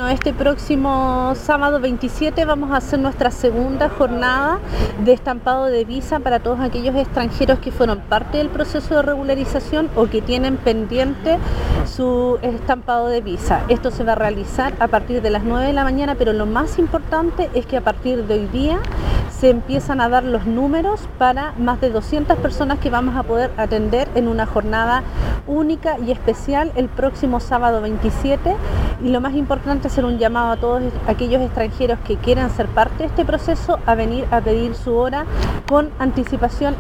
Bueno, este próximo sábado 27 vamos a hacer nuestra segunda jornada de estampado de visa para todos aquellos extranjeros que fueron parte del proceso de regularización o que tienen pendiente su estampado de visa. Esto se va a realizar a partir de las 9 de la mañana, pero lo más importante es que a partir de hoy día se empiezan a dar los números para más de 200 personas que vamos a poder atender en una jornada única y especial el próximo sábado 27. Y lo más importante es hacer un llamado a todos aquellos extranjeros que quieran ser parte de este proceso a venir a pedir su hora con anticipación